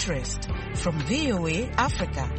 interest from VOA Africa.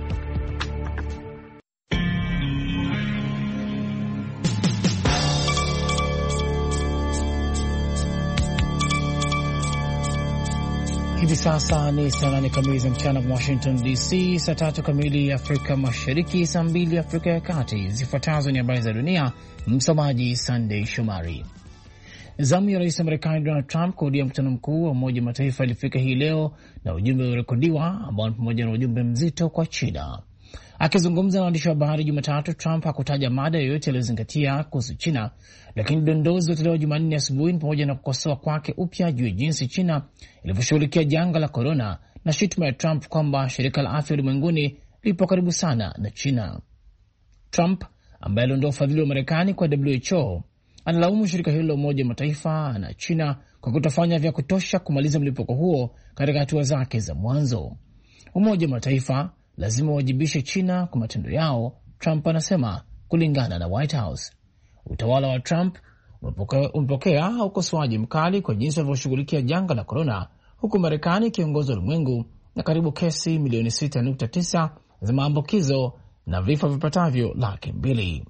Hivi sasa ni saa 8 kamili za mchana Washington DC, saa 3 kamili Afrika Mashariki, saa 2 Afrika ya Kati. Zifuatazo ni habari za dunia, msomaji Sunday Shomari. Zamu ya rais wa Marekani Donald Trump kuhudia mkutano mkuu wa Umoja wa Mataifa ilifika hii leo na ujumbe uliorekodiwa ambao ni pamoja na ujumbe mzito kwa China. Akizungumza na waandishi wa habari Jumatatu, Trump hakutaja mada yoyote aliyozingatia kuhusu China, lakini dondozi zilizotolewa Jumanne asubuhi ni pamoja na kukosoa kwake upya juu ya jinsi China ilivyoshughulikia janga la korona na shutuma ya Trump kwamba shirika la afya ulimwenguni lipo karibu sana na China. Trump ambaye aliondoa ufadhili wa Marekani kwa WHO analaumu shirika hilo la Umoja wa Mataifa na China kwa kutofanya vya kutosha kumaliza mlipuko huo katika hatua zake za mwanzo. Umoja wa Mataifa lazima wajibishe China kwa matendo yao, Trump anasema, kulingana na White House. Utawala wa Trump umepokea ukosoaji mkali kwa jinsi walivyoshughulikia janga la korona, huku Marekani ikiongoza ulimwengu na karibu kesi milioni 6.9 za maambukizo na vifo vipatavyo 200,000.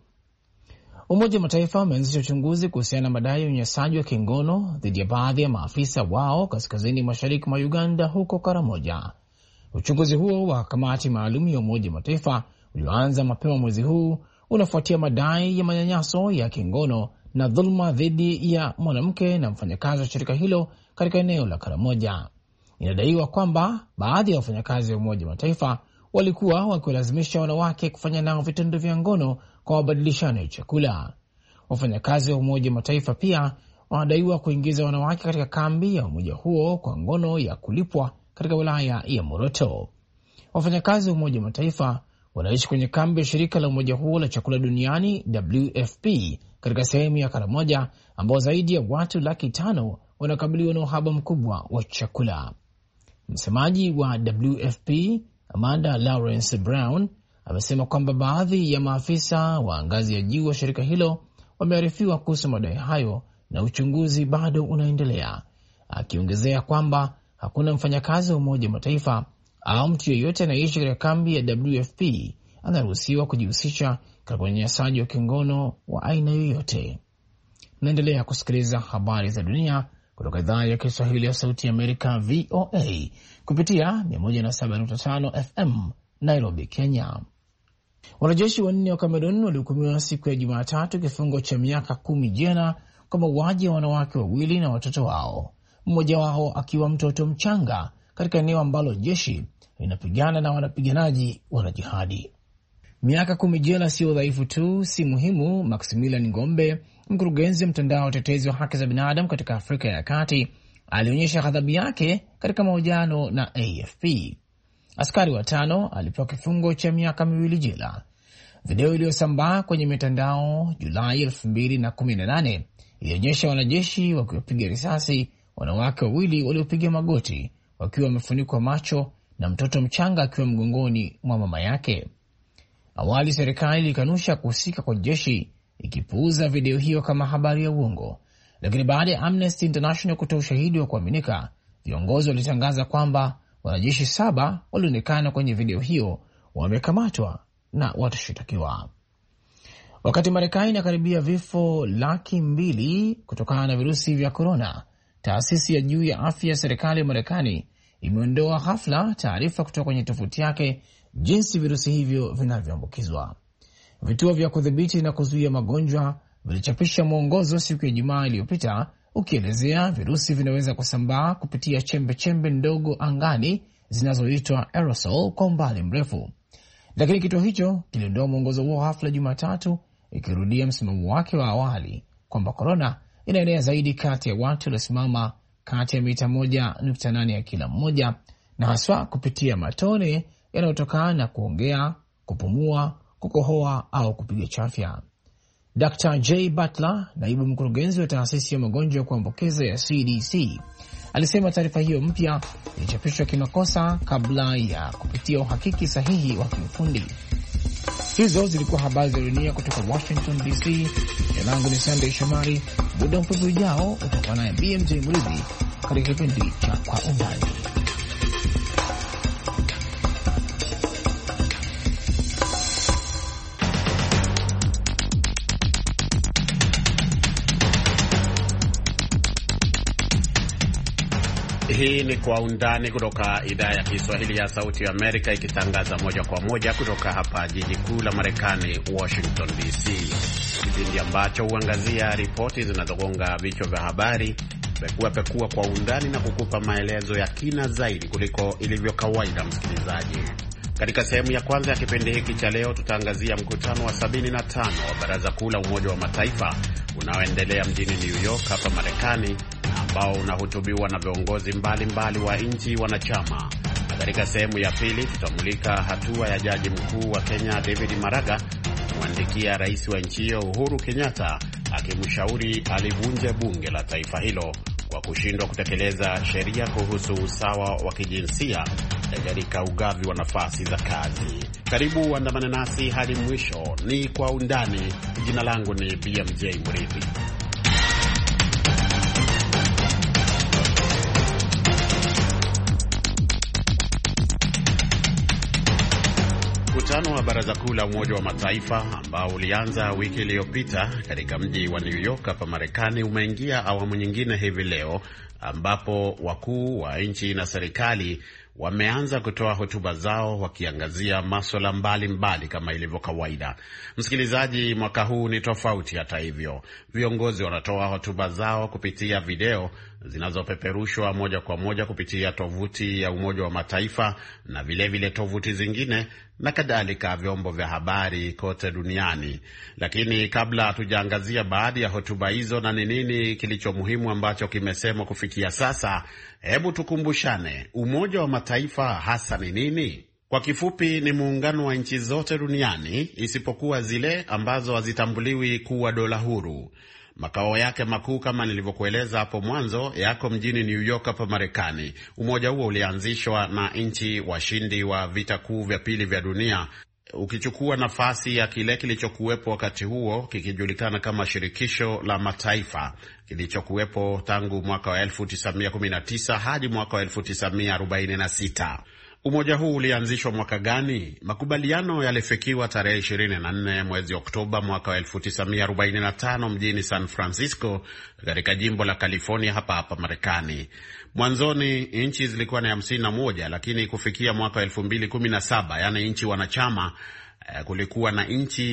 Umoja wa Mataifa umeanzisha uchunguzi kuhusiana na madai ya unyanyasaji wa kingono dhidi ya baadhi ya maafisa wao kaskazini mashariki mwa Uganda, huko Karamoja. Uchunguzi huo wa kamati maalum ya Umoja wa Mataifa ulioanza mapema mwezi huu unafuatia madai ya manyanyaso ya kingono na dhuluma dhidi ya mwanamke na mfanyakazi wa shirika hilo katika eneo la Karamoja. Inadaiwa kwamba baadhi ya wafanyakazi wa Umoja wa Mataifa walikuwa wakiwalazimisha wanawake kufanya nao vitendo vya ngono kwa mabadilishano ya chakula. Wafanyakazi wa Umoja wa Mataifa pia wanadaiwa kuingiza wanawake katika kambi ya umoja huo kwa ngono ya kulipwa katika wilaya ya Moroto. Wafanyakazi wa Umoja wa Mataifa wanaishi kwenye kambi ya shirika la umoja huo la chakula duniani WFP katika sehemu ya Karamoja, ambao zaidi ya watu 500,000 wanakabiliwa na uhaba mkubwa wa chakula. Msemaji wa WFP Amanda Lawrence Brown amesema kwamba baadhi ya maafisa wa ngazi ya juu wa shirika hilo wamearifiwa kuhusu madai hayo na uchunguzi bado unaendelea, akiongezea kwamba hakuna mfanyakazi wa Umoja wa Mataifa au mtu yeyote anayeishi katika kambi ya WFP anaruhusiwa kujihusisha katika unyanyasaji wa kingono wa aina yoyote. Naendelea kusikiliza habari za dunia kutoka idhaa ya Kiswahili ya Sauti ya Amerika, VOA, kupitia 107.5 FM Nairobi, Kenya. Wanajeshi 4 wa Cameroon walihukumiwa siku ya Jumatatu kifungo cha miaka 10 jela kwa mauaji ya wanawake 2 na watoto wao, mmoja wao akiwa mtoto mchanga, katika eneo ambalo jeshi linapigana na wanapiganaji wanajihadi. Miaka 10 jela sio dhaifu tu, si muhimu, Maximilian Ngombe, mkurugenzi wa mtandao wa utetezi wa haki za binadamu katika Afrika ya Kati, alionyesha ghadhabu yake katika mahojiano na AFP. Askari 5 alipewa kifungo cha miaka 2 jela. Video iliyosambaa kwenye mitandao Julai 2018 ilionyesha wanajeshi wakiwapiga risasi wanawake 2 waliopiga magoti wakiwa wamefunikwa macho na mtoto mchanga akiwa mgongoni mwa mama yake. Awali serikali ilikanusha kuhusika kwa jeshi, ikipuuza video hiyo kama habari ya uongo, lakini baada ya Amnesty International kutoa ushahidi wa kuaminika, viongozi walitangaza kwamba wanajeshi 7 walionekana kwenye video hiyo wamekamatwa na watashitakiwa. Wakati Marekani inakaribia vifo 200,000 kutokana na virusi vya korona, taasisi ya juu ya afya ya serikali ya Marekani imeondoa ghafla taarifa kutoka kwenye tovuti yake jinsi virusi hivyo vinavyoambukizwa. Vituo vya kudhibiti na kuzuia magonjwa vilichapisha mwongozo siku ya Ijumaa iliyopita ukielezea virusi vinaweza kusambaa kupitia chembe ndogo angani zinazoitwa aerosol kwa umbali mrefu. Lakini kituo hicho kiliondoa mwongozo huo ghafla Jumatatu, ikirudia msimamo wake wa awali kwamba korona inaenea zaidi kati ya watu waliosimama kati ya mita 1.8 ya kila mmoja, na haswa kupitia matone yanayotokana na kuongea, kupumua, kukohoa au kupiga chafya. Dr. Jay Butler, naibu mkurugenzi wa taasisi ya magonjwa ya kuambukiza ya CDC, alisema taarifa hiyo mpya ilichapishwa kimakosa kabla ya kupitia uhakiki sahihi wa kiufundi. Hizo zilikuwa habari za dunia kutoka Washington DC. Jina langu ni Sunday Shomari. Muda mfupi ujao utakuwa naye BMJ Mridhi katika kipindi cha Kwa Undani. Hii ni Kwa Undani kutoka idhaa ya Kiswahili ya Sauti ya Amerika, ikitangaza moja kwa moja kutoka hapa jiji kuu la Marekani, Washington DC. Kipindi ambacho huangazia ripoti zinazogonga vichwa vya habari, pekua kwa undani na kukupa maelezo ya kina zaidi kuliko ilivyo kawaida, msikilizaji. Katika sehemu ya kwanza ya kipindi hiki cha leo, tutaangazia mkutano wa 75 wa Baraza Kuu la Umoja wa Mataifa unaoendelea mjini New York hapa Marekani, ambao unahutubiwa na viongozi mbalimbali wa nchi wanachama. Na katika sehemu ya pili tutamulika hatua ya Jaji Mkuu wa Kenya David Maraga kumwandikia rais wa nchi hiyo Uhuru Kenyatta akimshauri alivunje bunge la taifa hilo kwa kushindwa kutekeleza sheria kuhusu usawa wa kijinsia katika ugavi wa nafasi za kazi. Karibu andamane nasi hadi mwisho. Ni Kwa Undani. Jina langu ni BMJ Murithi. Mkutano wa Baraza Kuu la Umoja wa Mataifa ambao ulianza wiki iliyopita katika mji wa New York hapa Marekani umeingia awamu nyingine hivi leo, ambapo wakuu wa nchi na serikali wameanza kutoa hotuba zao wakiangazia masuala mbalimbali kama ilivyo kawaida. Msikilizaji, mwaka huu ni tofauti. Hata hivyo, viongozi wanatoa hotuba zao kupitia video zinazopeperushwa moja kwa moja kupitia tovuti ya Umoja wa Mataifa na vilevile tovuti zingine na kadhalika, vyombo vya habari kote duniani. Lakini kabla hatujaangazia baadhi ya hotuba hizo na ni nini kilicho muhimu ambacho kimesemwa kufikia sasa, hebu tukumbushane, Umoja wa Mataifa hasa ni nini? Kwa kifupi, ni muungano wa nchi zote duniani isipokuwa zile ambazo hazitambuliwi kuwa dola huru. Makao yake makuu, kama nilivyokueleza hapo mwanzo, yako mjini New York hapa Marekani. Umoja huo ulianzishwa na nchi washindi wa vita kuu vya pili vya dunia, ukichukua nafasi ya kile kilichokuwepo wakati huo kikijulikana kama Shirikisho la Mataifa, kilichokuwepo tangu mwaka wa 1919 hadi mwaka wa 1946. Umoja huu ulianzishwa mwaka gani? Makubaliano yalifikiwa tarehe 24 mwezi Oktoba mwaka wa 1945 mjini San Francisco katika jimbo la California hapa Marekani. Mwanzoni nchi zilikuwa na 51, lakini kufikia mwaka wa 2017, yani nchi wanachama, kulikuwa na nchi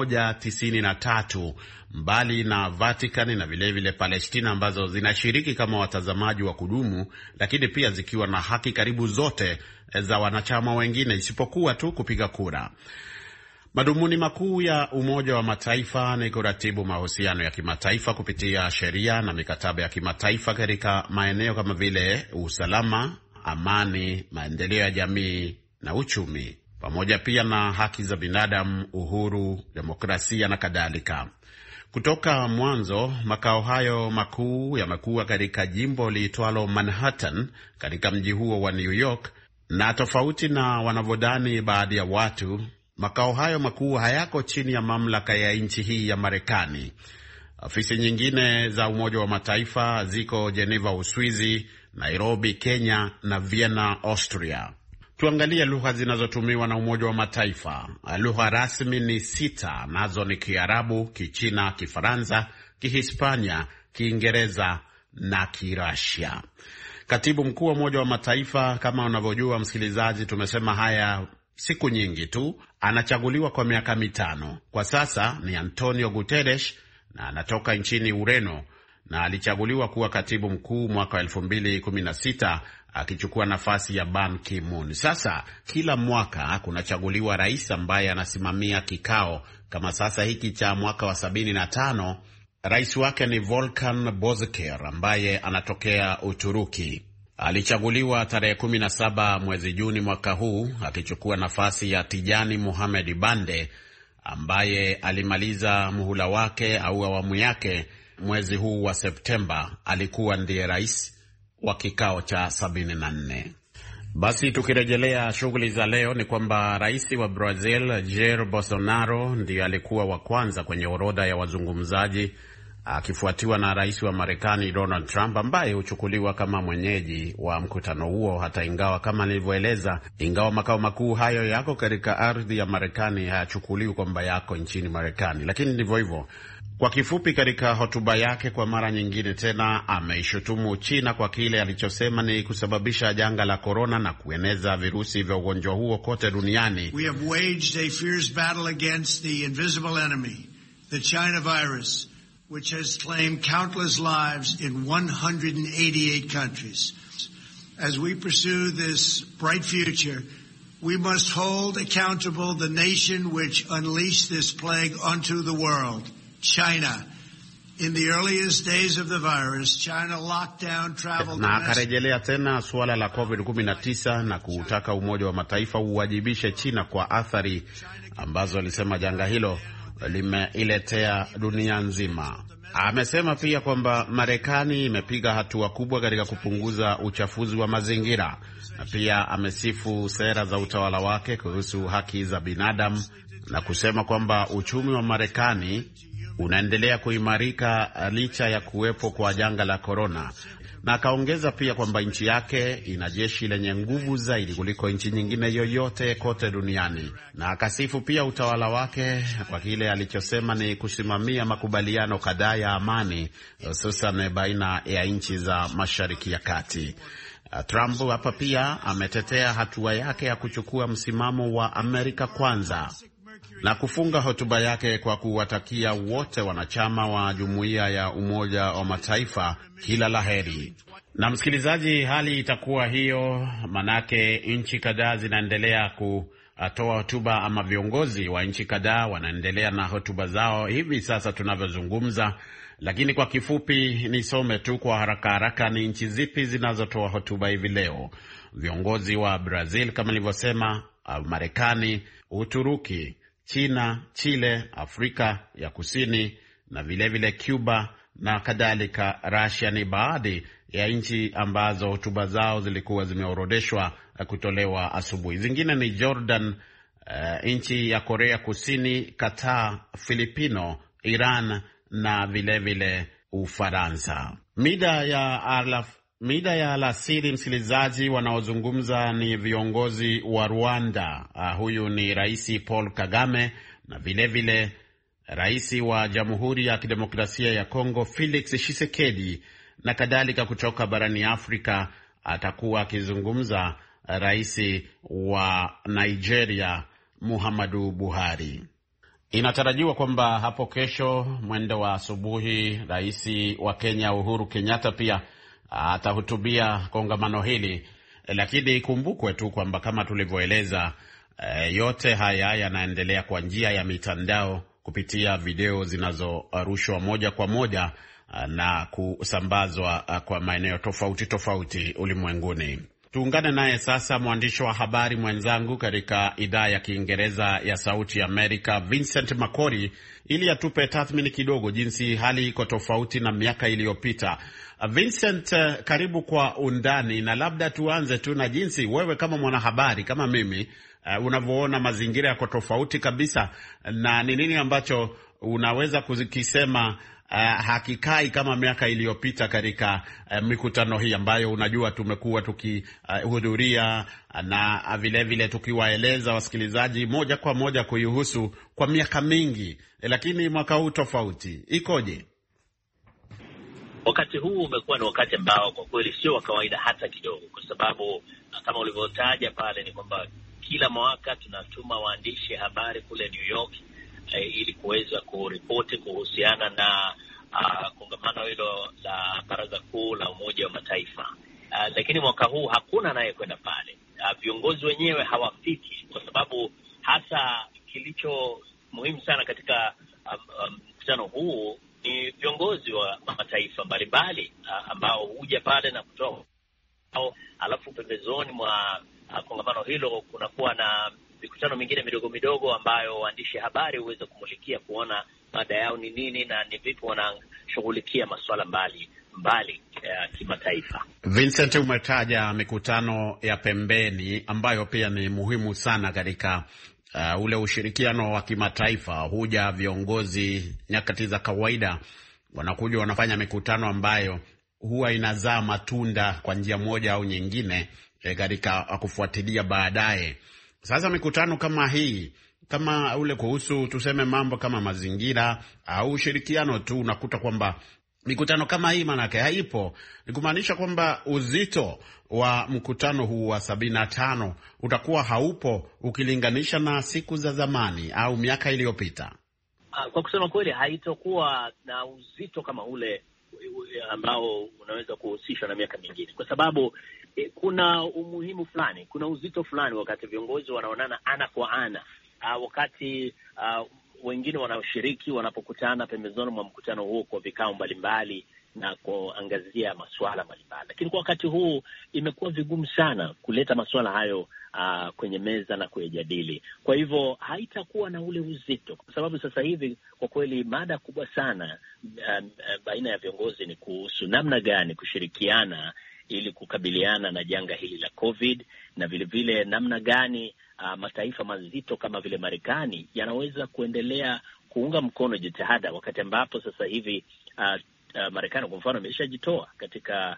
193 mbali na Vatican na vilevile Palestina ambazo zinashiriki kama watazamaji wa kudumu, lakini pia zikiwa na haki karibu zote za wanachama wengine isipokuwa tu kupiga kura. Madhumuni makuu ya Umoja wa Mataifa ni kuratibu mahusiano ya kimataifa kupitia sheria na mikataba ya kimataifa katika maeneo kama vile usalama, amani, maendeleo ya jamii na uchumi, pamoja pia na haki za binadamu, uhuru, demokrasia na kadhalika. Kutoka mwanzo, makao hayo makuu yamekuwa katika jimbo liitwalo Manhattan katika mji huo wa New York, na tofauti na wanavyodhani baadhi ya watu, makao hayo makuu hayako chini ya mamlaka ya nchi hii ya Marekani. Ofisi nyingine za Umoja wa Mataifa ziko Geneva, Uswizi, Nairobi, Kenya na Vienna, Austria. Tuangalie lugha zinazotumiwa na Umoja wa Mataifa. Lugha rasmi ni 6, nazo ni Kiarabu, Kichina, Kifaransa, Kihispania, Kiingereza na Kirasia. Katibu mkuu wa Umoja wa Mataifa, kama unavyojua msikilizaji, tumesema haya siku nyingi tu, anachaguliwa kwa miaka 5. Kwa sasa ni Antonio Guterres na anatoka nchini Ureno, na alichaguliwa kuwa katibu mkuu mwaka 2016 akichukua nafasi ya Ban Ki-moon. Sasa kila mwaka kunachaguliwa rais ambaye anasimamia kikao. Kama sasa hiki cha mwaka wa 75, rais wake ni Volkan Bozkır ambaye anatokea Uturuki. Alichaguliwa tarehe 17 mwezi Juni mwaka huu akichukua nafasi ya Tijani Mohamed Bande ambaye alimaliza muhula wake au awamu yake mwezi huu wa Septemba. Alikuwa ndiye rais wa kikao cha 74. Basi tukirejelea shughuli za leo, ni kwamba rais wa Brazil Jair Bolsonaro ndiye alikuwa wa kwanza kwenye orodha ya wazungumzaji akifuatiwa na rais wa Marekani Donald Trump ambaye huchukuliwa kama mwenyeji wa mkutano huo, hata ingawa kama nilivyoeleza, ingawa makao makuu hayo yako katika ardhi ya Marekani, hayachukuliwi kwamba yako nchini Marekani, lakini ndivyo hivyo. Kwa kifupi, katika hotuba yake kwa mara nyingine tena ameishutumu China kwa kile alichosema ni kusababisha janga la korona na kueneza virusi vya ugonjwa huo kote duniani. We have waged a fierce battle against the invisible enemy, the China virus, which has claimed countless lives in 188 countries. As we pursue this bright future, we must hold accountable the nation which unleashed this plague onto the world, China. In the earliest days of the virus, China locked down travel. Na akarejelea tena suala la COVID-19 na kutaka Umoja wa Mataifa uwajibishe China kwa athari ambazo alisema janga hilo limeiletea dunia nzima. Amesema pia kwamba Marekani imepiga hatua kubwa katika kupunguza uchafuzi wa mazingira, na pia amesifu sera za utawala wake kuhusu haki za binadamu na kusema kwamba uchumi wa Marekani unaendelea kuimarika licha ya kuwepo kwa janga la korona. Na akaongeza pia kwamba nchi yake ina jeshi lenye nguvu zaidi kuliko nchi nyingine yoyote kote duniani. Na akasifu pia utawala wake kwa kile alichosema ni kusimamia makubaliano kadhaa ya amani, hususan baina ya nchi za Mashariki ya Kati. Trump hapa pia ametetea hatua yake ya kuchukua msimamo wa Amerika kwanza na kufunga hotuba yake kwa kuwatakia wote wanachama wa Jumuiya ya Umoja wa Mataifa kila laheri. Na msikilizaji, hali itakuwa hiyo manake nchi kadhaa zinaendelea kutoa hotuba, ama viongozi wa nchi kadhaa wanaendelea na hotuba zao hivi sasa tunavyozungumza. Lakini kwa kifupi nisome tu kwa haraka ni nchi zipi zinazotoa hotuba hivi leo. Viongozi wa Brazil kama nilivyosema, Marekani, Uturuki, China, Chile, Afrika ya Kusini na vile Cuba na kadhalika. Russia ni baadhi ya nchi ambazo hotuba zao zilikuwa zimeorodeshwa kutolewa asubuhi. Zingine ni Jordan, nchi ya Korea Kusini, Qatar, Filipino, Iran na vile Ufaransa. Mida ya alasiri, msikilizaji, wanaozungumza ni viongozi wa Rwanda. Huyu ni Rais Paul Kagame na vile Rais wa Jamhuri ya Kidemokrasia ya Kongo Felix Tshisekedi na kadhalika. Kutoka barani Afrika atakuwa akizungumza Rais wa Nigeria Muhammadu Buhari. Inatarajiwa kwamba hapo kesho mwendo wa asubuhi Rais wa Kenya Uhuru Kenyatta pia atahutubia kongamano hili. Lakini ikumbukwe tu kwamba kama tulivyoeleza, yote haya yanaendelea kwa njia ya mitandao kupitia video zinazorushwa moja kwa moja na kusambazwa kwa maeneo tofauti ulimwenguni. Tuungane naye sasa mwandishi wa habari mwenzangu katika idhaa ya Kiingereza ya Sauti ya Amerika, Vincent Makori, ili atupe tathmini kidogo jinsi hali iko tofauti na miaka iliyopita. Vincent, karibu kwa undani, na labda tuanze tu na jinsi wewe kama mwanahabari kama mimi unavyoona mazingira yako tofauti kabisa, na ni nini ambacho unaweza kukisema hakikai kama miaka iliyopita katika mikutano hii ambayo unajua tumekuwa tukihudhuria na vile tukiwaeleza wasikilizaji moja kwa moja kuihusu kwa miaka mingi, lakini mwaka huu tofauti ikoje? Wakati huu umekuwa ni wakati ambao kwa kweli sio wa kawaida hata kidogo, kwa sababu kama ulivyotaja pale ni kwamba kila mwaka tunatuma waandishi habari kule New York ili kuweza kuripoti kuhusiana na kongamano hilo la Baraza Kuu la Umoja wa Mataifa. Lakini mwaka huu hakuna naye kwenda pale. Viongozi wenyewe hawafiki, kwa sababu hasa kilicho muhimu sana katika mkutano huu ni viongozi wa mataifa mbalimbali ambao huja pale na kutoa, alafu pembezoni mwa kongamano hilo kunakuwa na mikutano mingine midogo ambayo waandishi habari huweza kumulikia kuona mada yao ni nini na ni vipi wanashughulikia masuala mbali kimataifa. Vincent, umetaja mikutano ya pembeni ambayo pia ni muhimu sana katika ule ushirikiano wa kimataifa. Huja viongozi nyakati za kawaida wanakuja wanafanya mikutano ambayo huwa inazaa matunda kwa njia moja au nyingine katika kufuatilia baadaye. Sasa mikutano kama hii, kama ule kuhusu tuseme mambo kama mazingira au ushirikiano tu, unakuta kwamba mikutano kama hii manake haipo. Ni kumaanisha kwamba uzito wa mkutano huu wa 75 utakuwa haupo ukilinganisha na siku za zamani au miaka iliyopita. Kwa kusema kweli, haitakuwa na uzito kama ule ambao unaweza kuhusishwa na miaka mingine, kwa sababu kuna umuhimu fulani, kuna uzito fulani wakati viongozi wanaonana ana kwa ana, wakati wengine wanaoshiriki wanapokutana pembezoni mwa mkutano huo kwa vikao mbalimbali na kuangazia masuala mbalimbali. Lakini kwa wakati huu imekuwa vigumu sana kuleta masuala hayo kwenye meza na kuyajadili. Kwa hivyo haitakuwa na ule uzito, kwa sababu sasa hivi kwa kweli mada kubwa sana baina ya viongozi ni kuhusu namna gani kushirikiana ili kukabiliana na janga hili la COVID, na vilevile namna gani mataifa mazito kama vile Marekani yanaweza kuendelea kuunga mkono jitihada, wakati ambapo sasa hivi Marekani kwa mfano imeshajitoa katika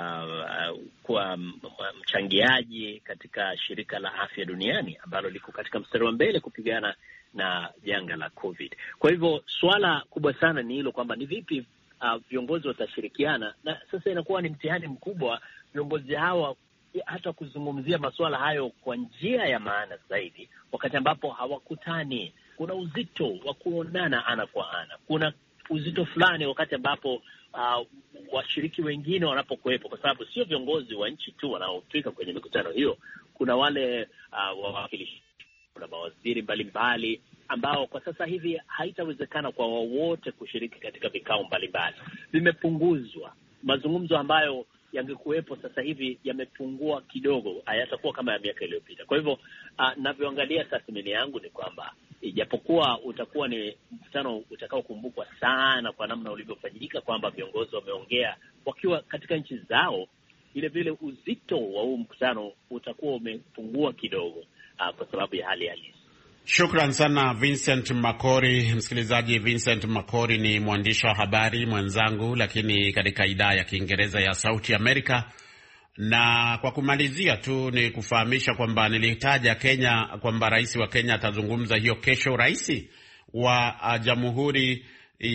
kuwa mchangiaji katika shirika la afya duniani ambalo liko katika mstari wa mbele kupigana na janga la COVID. Kwa hivyo suala kubwa sana ni hilo, kwamba ni vipi viongozi watashirikiana, na sasa inakuwa ni mtihani mkubwa viongozi hawa hata kuzungumzia masuala hayo kwa njia ya maana zaidi, wakati ambapo hawakutani. Kuna uzito wa kuonana ana kwa ana, kuna uzito fulani wakati ambapo washiriki wengine wanapokuwepo, kwa sababu sio viongozi wa nchi tu wanaofika kwenye mikutano hiyo. Kuna wale wawakilishi, kuna mawaziri mbalimbali ambao kwa sasa hivi haitawezekana kwa wote kushiriki katika vikao mbalimbali. Vimepunguzwa mazungumzo ambayo yangekuwepo sasa hivi, yamepungua kidogo, hayatakuwa kama ya miaka iliyopita. Kwa hivyo navyoangalia tathmini yangu ni kwamba ijapokuwa utakuwa ni mkutano utakaokumbukwa sana kwa namna ulivyofanyika, kwamba viongozi wameongea wakiwa katika nchi zao, vile vile uzito wa huu mkutano utakuwa umepungua kidogo kwa sababu ya hali halisi. Shukran sana Vincent Makori. Msikilizaji, Vincent Makori ni mwandishi wa habari mwenzangu, lakini katika idhaa ya Kiingereza ya Sauti Amerika. Na kwa kumalizia tu ni kufahamisha kwamba nilitaja Kenya, kwamba rais wa Kenya atazungumza hiyo kesho. Rais wa Jamhuri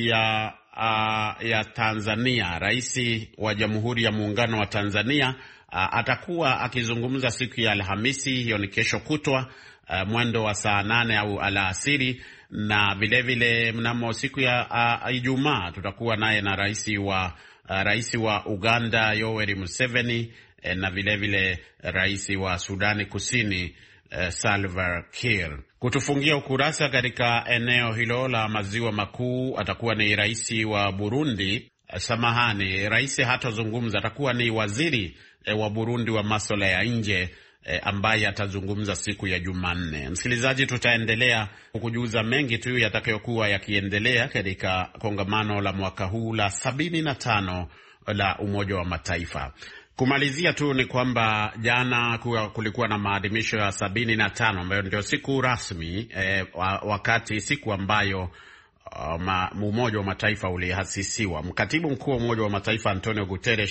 ya Tanzania, rais wa Jamhuri ya Muungano wa Tanzania atakuwa akizungumza siku ya Alhamisi, hiyo ni kesho kutwa, mwendo wa saa 8 au alasiri, na vilevile mnamo siku ya Ijumaa tutakuwa naye na rais wa Uganda Yoweri Museveni, na vilevile rais wa Sudani Kusini Salva Kiir. Kutufungia ukurasa katika eneo hilo la maziwa makuu atakuwa ni rais wa Burundi. Rais hatazungumza, atakuwa ni waziri wa Burundi wa masuala ya nje ambaye atazungumza siku ya Jumanne. Msikilizaji, tutaendelea kukujuza mengi tu yatakayokuwa yakiendelea katika kongamano la mwaka huu la 75 la Umoja wa Mataifa. Kumalizia tu ni kwamba jana kulikuwa na maadhimisho ya 75 ambayo ndio siku rasmi siku ambayo Umoja wa Mataifa ulihasisiwa. Mkatibu mkuu wa Umoja wa Mataifa Antonio Guterres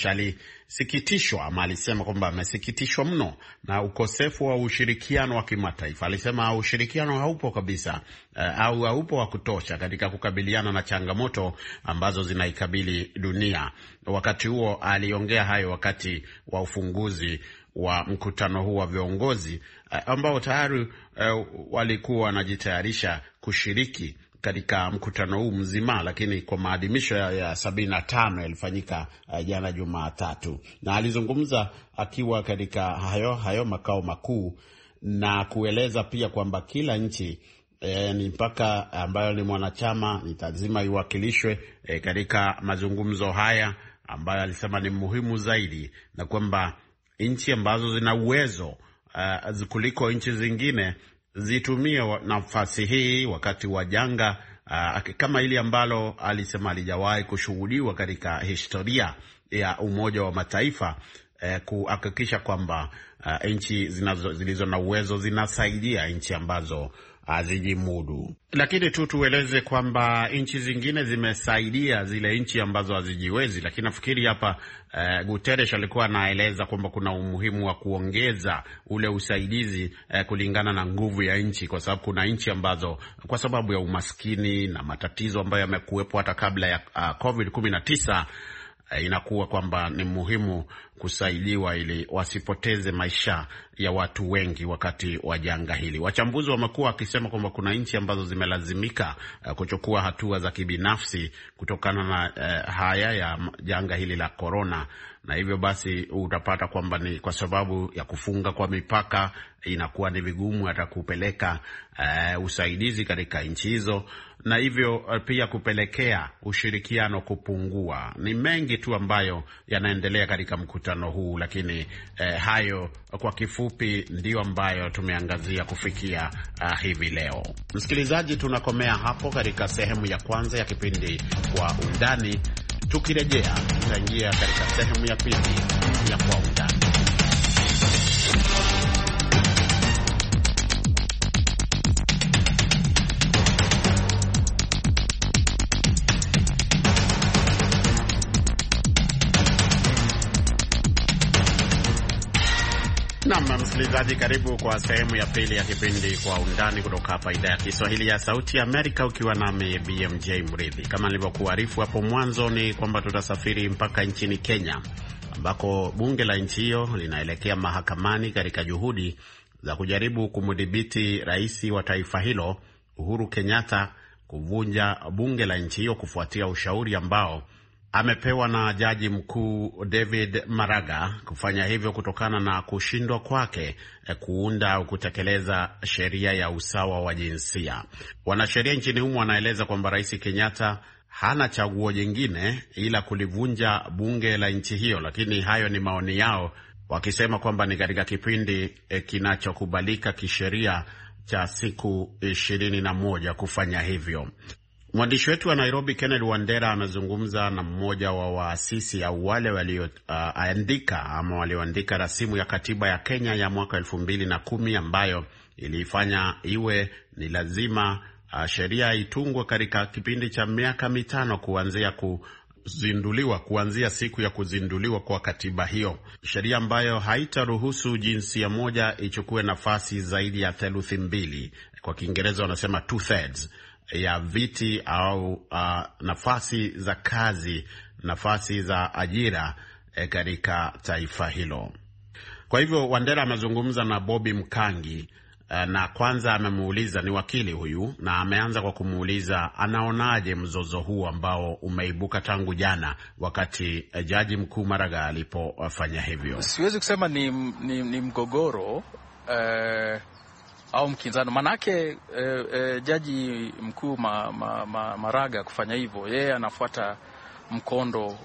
alisema kwamba amesikitishwa mno na ukosefu wa ushirikiano wa kimataifa. Alisema ushirikiano haupo kabisa, au haupo wa kutosha katika kukabiliana na changamoto ambazo zinaikabili dunia. Wakati huo aliongea hayo wakati wa ufunguzi wa mkutano huu wa viongozi ambao tayari walikuwa wanajitayarisha kushiriki katika mkutano huu mzima, lakini kwa maadhimisho ya 75 yalifanyika jana Jumatatu. Na alizungumza akiwa katika hayo makao makuu, na kueleza pia kwamba kila nchi ni mpaka ambayo ni mwanachama ni lazima iwakilishwe katika mazungumzo haya, ambayo alisema ni muhimu zaidi, na kwamba nchi ambazo zina uwezo kuliko nchi zingine zitumie nafasi hii wakati wa janga kama hili ambalo alisema alijawahi kushuhudiwa katika historia ya Umoja wa Mataifa, kuhakikisha kwamba nchi zilizo na uwezo zinasaidia nchi ambazo hazijimudu. Lakini tu tueleze kwamba nchi zingine zimesaidia zile nchi ambazo hazijiwezi, lakini nafikiri hapa Guterres alikuwa anaeleza kwamba kuna umuhimu wa kuongeza ule usaidizi kulingana na nguvu ya nchi, kwa sababu kuna nchi ambazo kwa sababu ya umaskini na matatizo ambayo yamekuwepo hata kabla ya COVID-19 inakuwa kwamba ni muhimu kusaidiwa ili wasipoteze maisha ya watu wengi wakati wa janga hili. Wachambuzi wamekuwa wakisema kwamba kuna nchi ambazo zimelazimika kuchukua hatua za kibinafsi kutokana na haya ya janga hili la corona, na hivyo basi utapata kwamba ni kwa sababu ya kufunga kwa mipaka inakuwa ni vigumu hata kupeleka usaidizi katika nchi hizo, na hivyo pia kupelekea ushirikiano kupungua. Ni mengi tu ambayo yanaendelea katika mkutano huu, lakini hayo kwa kifupi ndio ambayo tumeangazia kufikia hivi leo. Msikilizaji, tunakomea hapo katika sehemu ya kwanza ya kipindi Kwa Undani. Tukirejea tutaingia katika sehemu ya pili ya Kwa Undani. Naam, msikilizaji, karibu kwa sehemu ya pili ya kipindi Kwa Undani kutoka hapa idhaa ya Kiswahili ya Sauti ya Amerika, ukiwa nami BMJ Mridhi. Kama nilivyokuarifu hapo mwanzo, ni kwamba tutasafiri mpaka nchini Kenya, ambako bunge la nchi hiyo linaelekea mahakamani katika juhudi za kujaribu kumdhibiti rais wa taifa hilo Uhuru Kenyatta kuvunja bunge la nchi hiyo kufuatia ushauri ambao amepewa na jaji mkuu David Maraga kufanya hivyo kutokana na kushindwa kwake kuunda au kutekeleza sheria ya usawa wa jinsia. Wanasheria nchini humo wanaeleza kwamba Rais Kenyatta hana chaguo jingine ila kulivunja bunge la nchi hiyo, lakini hayo ni maoni yao, wakisema kwamba ni katika kipindi kinachokubalika kisheria cha siku 21 kufanya hivyo. Mwandishi wetu wa Nairobi Kennedy Wandera amezungumza na mmoja wa waasisi au wale walioandika rasimu ya katiba ya Kenya ya mwaka 2010 ambayo ilifanya iwe ni lazima sheria itungwe katika kipindi cha miaka 5 kuanzia siku ya kuzinduliwa kwa katiba hiyo, sheria ambayo haitaruhusu jinsia moja ichukue nafasi zaidi ya theluthi 2, kwa Kiingereza wanasema 2/3 ya viti au nafasi za kazi, nafasi za ajira katika taifa hilo. Kwa hivyo Wandera amezungumza na Bobby Mkangi, na kwanza amemuuliza, ni wakili huyu, na ameanza kwa kumuuliza anaonaje mzozo huu ambao umeibuka tangu jana wakati jaji mkuu Maraga alipofanya hivyo. Siwezi kusema ni mgogoro au mkinzano, manake jaji mkuu Maraga kufanya hivyo, yeye anafuata mkondo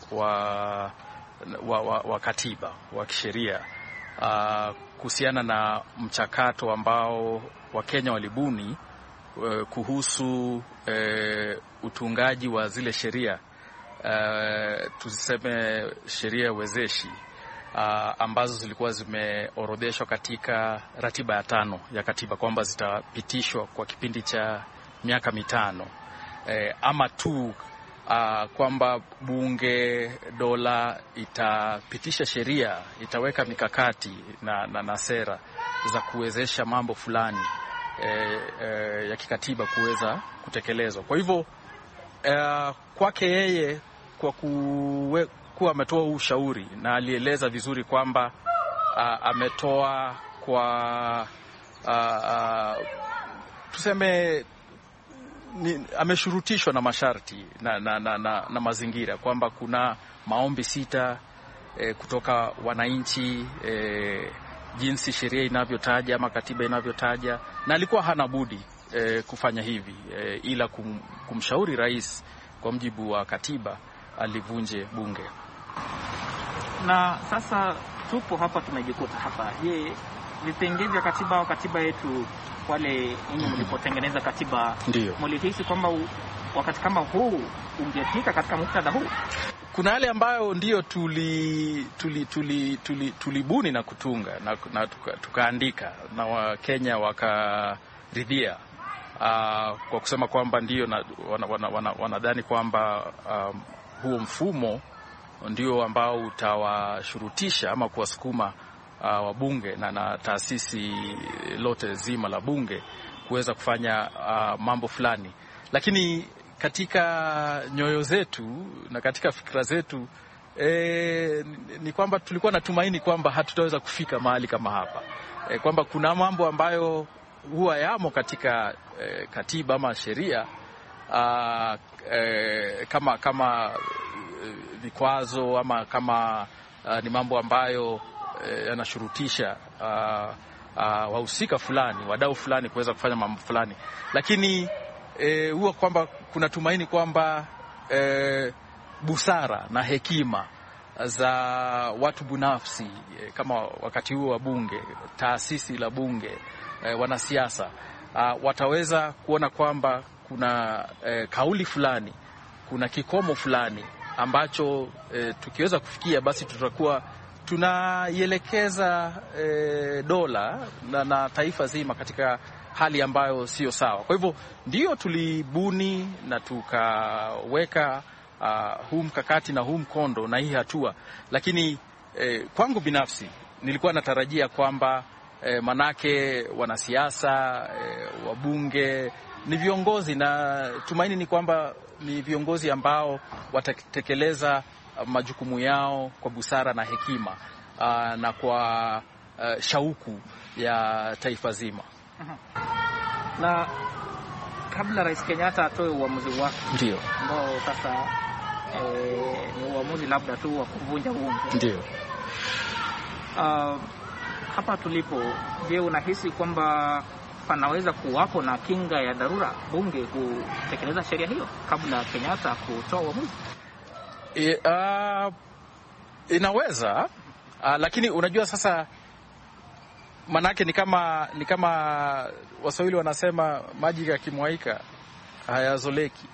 wa katiba wa kisheria kuhusiana na mchakato ambao Wakenya walibuni kuhusu utungaji wa zile sheria, tuseme sheria wezeshi ambazo zilikuwa zimeorodheshwa katika ratiba ya 5 ya katiba kwamba zitapitishwa kwa kipindi cha miaka 5, ama tu kwamba bunge dola itapitisha sheria, itaweka mikakati na sera za kuwezesha mambo fulani ya kikatiba kuweza kutekelezwa. Kwa hivyo kwake yeye, kwa kuwa ametoa ushauri na alieleza vizuri kwamba ametoa kwa tuseme ameshurutishwa na masharti na mazingira, kwamba kuna maombi 6 kutoka wananchi, jinsi sheria inavyotaja ama katiba inavyotaja, na alikuwa hana budi kufanya hivi ila kumshauri rais kwa mjibu wa katiba alivunje bunge. Na sasa tupo hapa, tumejikuta hapa. Je, vipengele vya katiba au katiba yetu, wale mlipotengeneza katiba, mlihisi kwamba wakati kama huu ungefika katika muktadha huu? Kuna yale ambayo ndio tulibuni na kutunga na tukaandika, na Wakenya wakaridhia kwa kusema kwamba ndio wanadhani kwamba huo mfumo ndio ambao utawashurutisha ama kuwasukuma wabunge na taasisi lote zima la bunge kuweza kufanya mambo fulani. Lakini katika nyoyo zetu na katika fikra zetu ni kwamba tulikuwa natumaini kwamba hatutaweza kufika mahali kama hapa, kwamba kuna mambo ambayo huwa yamo katika katiba ama sheria kama vikwazo ama kama ni mambo ambayo yanashurutisha wahusika fulani, wadau fulani kuweza kufanya mambo fulani, lakini huwa kwamba kuna tumaini kwamba busara na hekima za watu binafsi kama wakati huo wa bunge, taasisi la bunge, wanasiasa wataweza kuona kwamba kuna kauli fulani, kuna kikomo fulani ambacho tukiweza kufikia basi tutakuwa tunaielekeza dola na taifa zima katika hali ambayo sio sawa. Kwa hivyo ndio tulibuni na tukaweka huu mkakati na huu mkondo na hii hatua, lakini kwangu binafsi nilikuwa natarajia kwamba manake wanasiasa, wabunge ni viongozi, na tumaini ni kwamba ni viongozi ambao watatekeleza majukumu yao kwa busara na hekima na kwa shauku ya taifa zima. Na kabla Rais Kenyatta atoe uamuzi wake, ndio ambao sasa ni uamuzi labda tu wa kuvunja bunge, ndio hapa tulipo, je, unahisi kwamba panaweza kuwapo na kinga ya dharura bunge kutekeleza sheria hiyo kabla Kenyatta kutoa uamuzi? Inaweza, lakini unajua sasa manake ni kama Waswahili wanasema maji yakimwaika hayazoleki.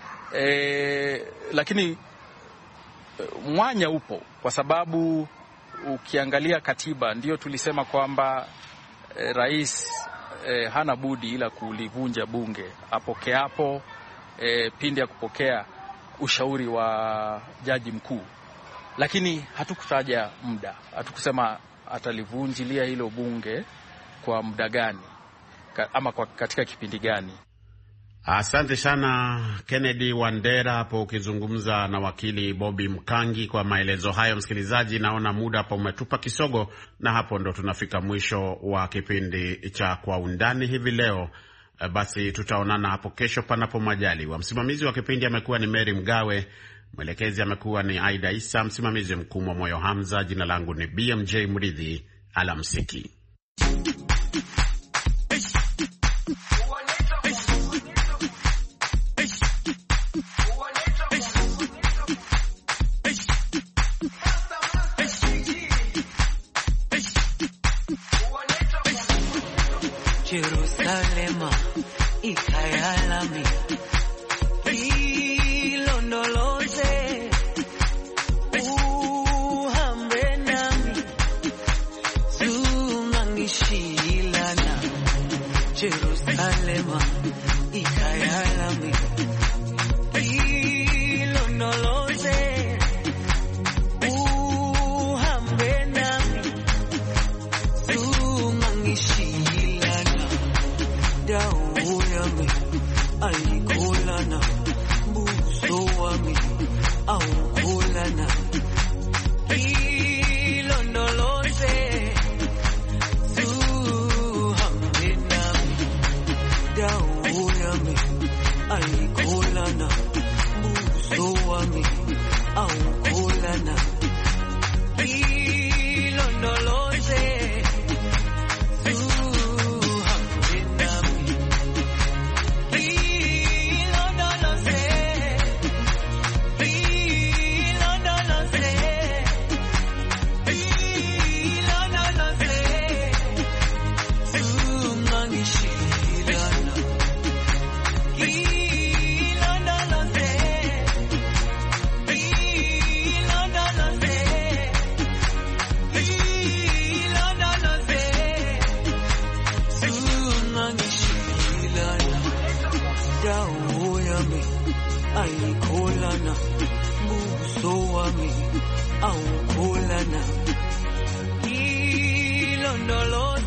Lakini mwanya upo, kwa sababu ukiangalia katiba ndio tulisema kwamba rais hana budi ila kulivunja bunge apokeapo pindi ya kupokea ushauri wa jaji mkuu. Lakini hatukutaja muda, hatukusema atalivunjilia hilo bunge kwa muda gani ama katika kipindi gani. Asante sana Kennedy Wandera hapo ukizungumza na wakili Bobby Mkangi kwa maelezo hayo. Msikilizaji, naona muda hapo umetupa kisogo, na hapo ndo tunafika mwisho wa kipindi cha Kwa Undani hivi leo. Basi tutaonana hapo kesho panapo majaliwa. Msimamizi wa kipindi amekuwa ni Mary Mgawe, mwelekezi amekuwa ni Aida Isa, msimamizi mkuu wa Moyo Hamza. Jina langu ni BMJ Mridhi. Alamsiki. Jerusalema ikayalami ilondoloze uhambe nami zungangishilana. Jerusalema ikayalami ilondoloze uhambe nami zungangishilana. Dawu yami alikulana, buso wami aukulana. Ilondoloze zuhambe nami. Dawu yami alikulana, buso wami aukulana. Ilondoloze Ilondoloze ayikholana buso wami awukholana ilondoloze